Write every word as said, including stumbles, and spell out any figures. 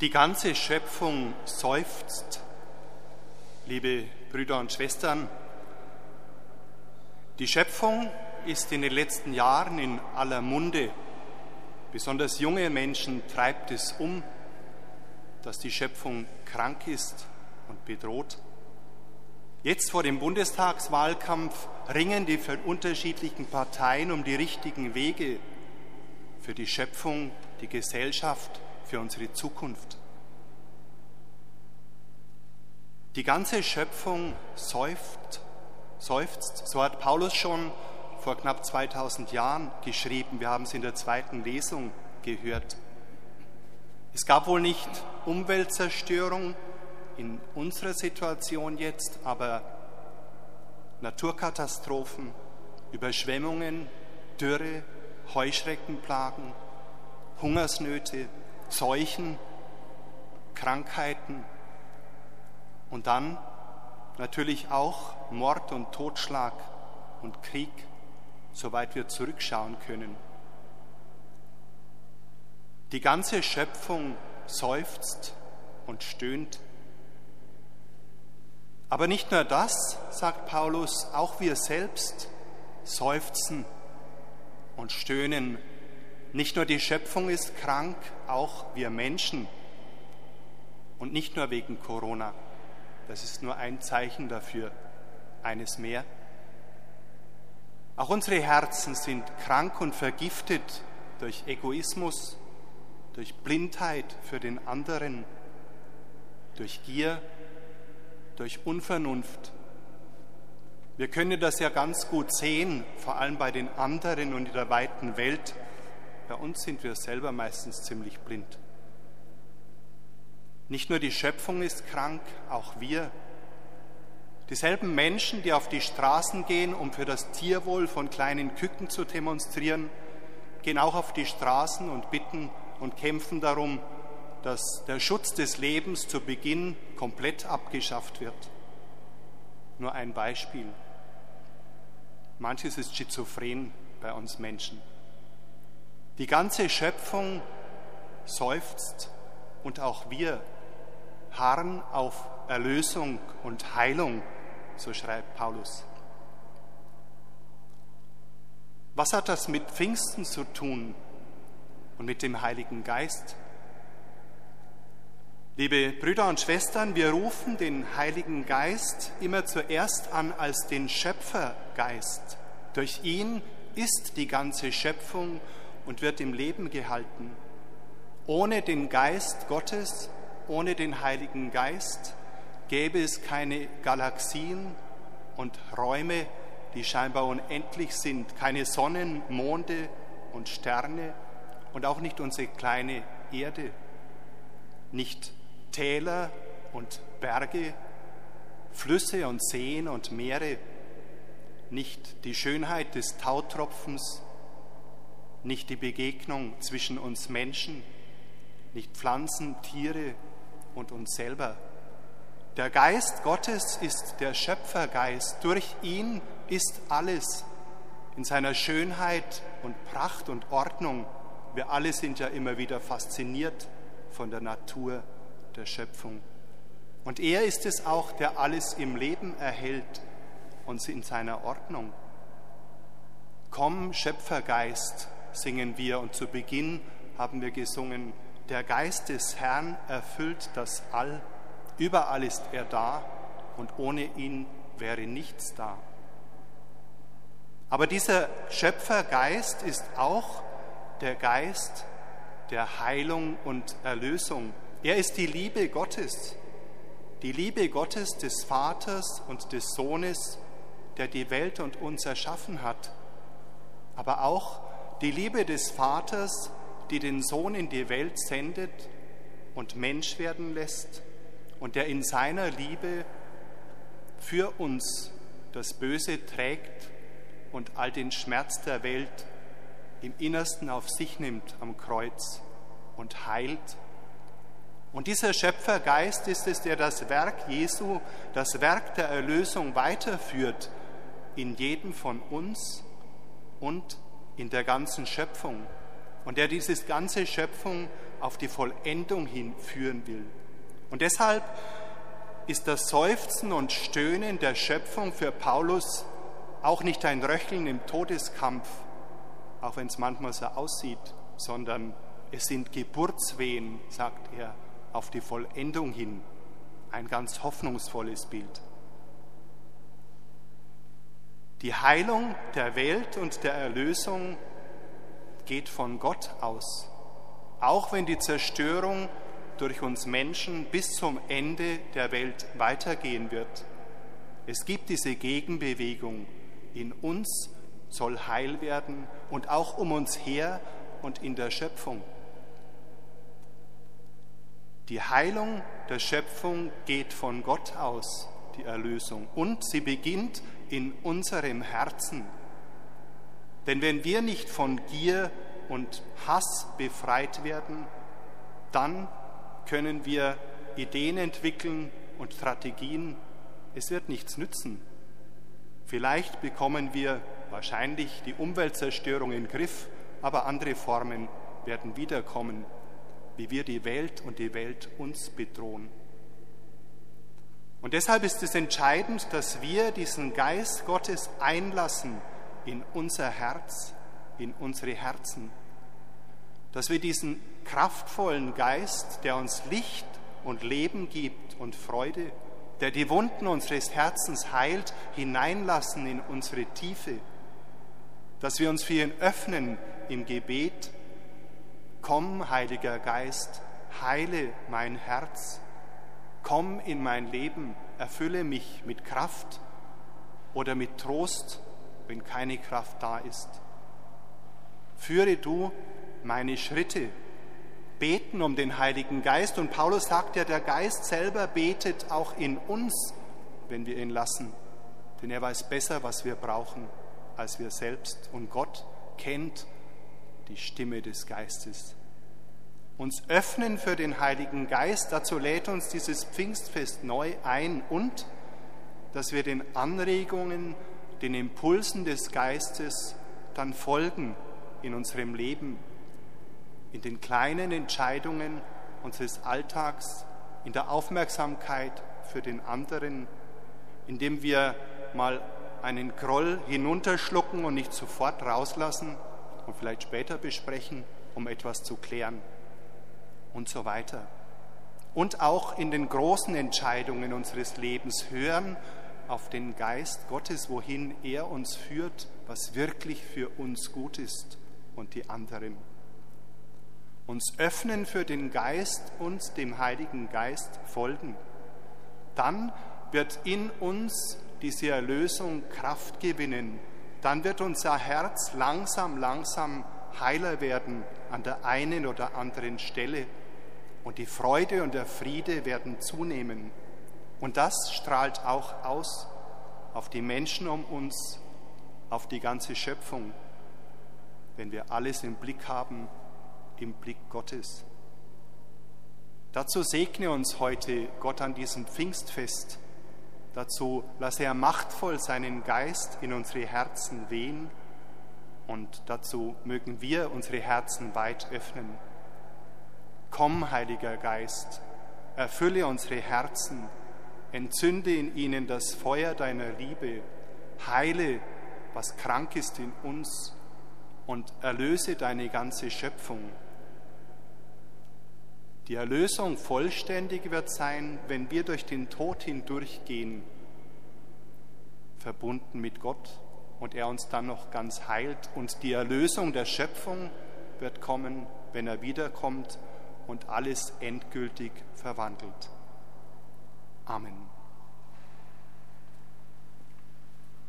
Die ganze Schöpfung seufzt, liebe Brüder und Schwestern. Die Schöpfung ist in den letzten Jahren in aller Munde. Besonders junge Menschen treibt es um, dass die Schöpfung krank ist und bedroht. Jetzt vor dem Bundestagswahlkampf ringen die unterschiedlichen Parteien um die richtigen Wege für die Schöpfung, die Gesellschaft, für unsere Zukunft. Die ganze Schöpfung seufzt, seufzt, so hat Paulus schon vor knapp zweitausend Jahren geschrieben. Wir haben es in der zweiten Lesung gehört. Es gab wohl nicht Umweltzerstörung in unserer Situation jetzt, aber Naturkatastrophen, Überschwemmungen, Dürre, Heuschreckenplagen, Hungersnöte, Seuchen, Krankheiten und dann natürlich auch Mord und Totschlag und Krieg, soweit wir zurückschauen können. Die ganze Schöpfung seufzt und stöhnt. Aber nicht nur das, sagt Paulus, auch wir selbst seufzen und stöhnen. Nicht nur die Schöpfung ist krank, auch wir Menschen. Und nicht nur wegen Corona. Das ist nur ein Zeichen dafür, eines mehr. Auch unsere Herzen sind krank und vergiftet durch Egoismus, durch Blindheit für den anderen, durch Gier, durch Unvernunft. Wir können das ja ganz gut sehen, vor allem bei den anderen und in der weiten Welt. Bei uns sind wir selber meistens ziemlich blind. Nicht nur die Schöpfung ist krank, auch wir. Dieselben Menschen, die auf die Straßen gehen, um für das Tierwohl von kleinen Küken zu demonstrieren, gehen auch auf die Straßen und bitten und kämpfen darum, dass der Schutz des Lebens zu Beginn komplett abgeschafft wird. Nur ein Beispiel. Manches ist schizophren bei uns Menschen. Die ganze Schöpfung seufzt und auch wir harren auf Erlösung und Heilung, so schreibt Paulus. Was hat das mit Pfingsten zu tun und mit dem Heiligen Geist? Liebe Brüder und Schwestern, wir rufen den Heiligen Geist immer zuerst an als den Schöpfergeist. Durch ihn ist die ganze Schöpfung und wird im Leben gehalten. Ohne den Geist Gottes, ohne den Heiligen Geist gäbe es keine Galaxien und Räume, die scheinbar unendlich sind, keine Sonnen, Monde und Sterne und auch nicht unsere kleine Erde, nicht Täler und Berge, Flüsse und Seen und Meere, nicht die Schönheit des Tautropfens, nicht die Begegnung zwischen uns Menschen, nicht Pflanzen, Tiere und uns selber. Der Geist Gottes ist der Schöpfergeist. Durch ihn ist alles in seiner Schönheit und Pracht und Ordnung. Wir alle sind ja immer wieder fasziniert von der Natur der Schöpfung. Und er ist es auch, der alles im Leben erhält und in seiner Ordnung. Komm, Schöpfergeist, singen wir, und zu Beginn haben wir gesungen, der Geist des Herrn erfüllt das All, überall ist er da und ohne ihn wäre nichts da. Aber dieser Schöpfergeist ist auch der Geist der Heilung und Erlösung. Er ist die Liebe Gottes, die Liebe Gottes des Vaters und des Sohnes, der die Welt und uns erschaffen hat, aber auch die Liebe des Vaters, die den Sohn in die Welt sendet und Mensch werden lässt und der in seiner Liebe für uns das Böse trägt und all den Schmerz der Welt im Innersten auf sich nimmt am Kreuz und heilt. Und dieser Schöpfergeist ist es, der das Werk Jesu, das Werk der Erlösung weiterführt in jedem von uns und in der ganzen Schöpfung. Und der diese ganze Schöpfung auf die Vollendung hin führen will. Und deshalb ist das Seufzen und Stöhnen der Schöpfung für Paulus auch nicht ein Röcheln im Todeskampf, auch wenn es manchmal so aussieht, sondern es sind Geburtswehen, sagt er, auf die Vollendung hin. Ein ganz hoffnungsvolles Bild. Die Heilung der Welt und der Erlösung geht von Gott aus, auch wenn die Zerstörung durch uns Menschen bis zum Ende der Welt weitergehen wird. Es gibt diese Gegenbewegung. In uns soll Heil werden und auch um uns her und in der Schöpfung. Die Heilung der Schöpfung geht von Gott aus, die Erlösung, und sie beginnt in unserem Herzen. Denn wenn wir nicht von Gier und Hass befreit werden, dann können wir Ideen entwickeln und Strategien. Es wird nichts nützen. Vielleicht bekommen wir wahrscheinlich die Umweltzerstörung in den Griff, aber andere Formen werden wiederkommen, wie wir die Welt und die Welt uns bedrohen. Und deshalb ist es entscheidend, dass wir diesen Geist Gottes einlassen in unser Herz, in unsere Herzen. Dass wir diesen kraftvollen Geist, der uns Licht und Leben gibt und Freude, der die Wunden unseres Herzens heilt, hineinlassen in unsere Tiefe. Dass wir uns für ihn öffnen im Gebet. Komm, Heiliger Geist, heile mein Herz. Komm in mein Leben, erfülle mich mit Kraft oder mit Trost, wenn keine Kraft da ist. Führe du meine Schritte. Beten um den Heiligen Geist. Und Paulus sagt ja, der Geist selber betet auch in uns, wenn wir ihn lassen. Denn er weiß besser, was wir brauchen, als wir selbst. Und Gott kennt die Stimme des Geistes. Uns öffnen für den Heiligen Geist, dazu lädt uns dieses Pfingstfest neu ein. Und dass wir den Anregungen, den Impulsen des Geistes dann folgen in unserem Leben, in den kleinen Entscheidungen unseres Alltags, in der Aufmerksamkeit für den anderen, indem wir mal einen Groll hinunterschlucken und nicht sofort rauslassen und vielleicht später besprechen, um etwas zu klären und so weiter. Und auch in den großen Entscheidungen unseres Lebens hören auf den Geist Gottes, wohin er uns führt, was wirklich für uns gut ist und die anderen. Uns öffnen für den Geist und dem Heiligen Geist folgen. Dann wird in uns diese Erlösung Kraft gewinnen. Dann wird unser Herz langsam, langsam heiler werden an der einen oder anderen Stelle. Und die Freude und der Friede werden zunehmen. Und das strahlt auch aus auf die Menschen um uns, auf die ganze Schöpfung, wenn wir alles im Blick haben, im Blick Gottes. Dazu segne uns heute Gott an diesem Pfingstfest. Dazu lasse er machtvoll seinen Geist in unsere Herzen wehen und dazu mögen wir unsere Herzen weit öffnen. Komm, Heiliger Geist, erfülle unsere Herzen, entzünde in ihnen das Feuer deiner Liebe, heile, was krank ist in uns und erlöse deine ganze Schöpfung. Die Erlösung vollständig wird sein, wenn wir durch den Tod hindurchgehen, verbunden mit Gott und er uns dann noch ganz heilt. Und die Erlösung der Schöpfung wird kommen, wenn er wiederkommt und alles endgültig verwandelt. Amen.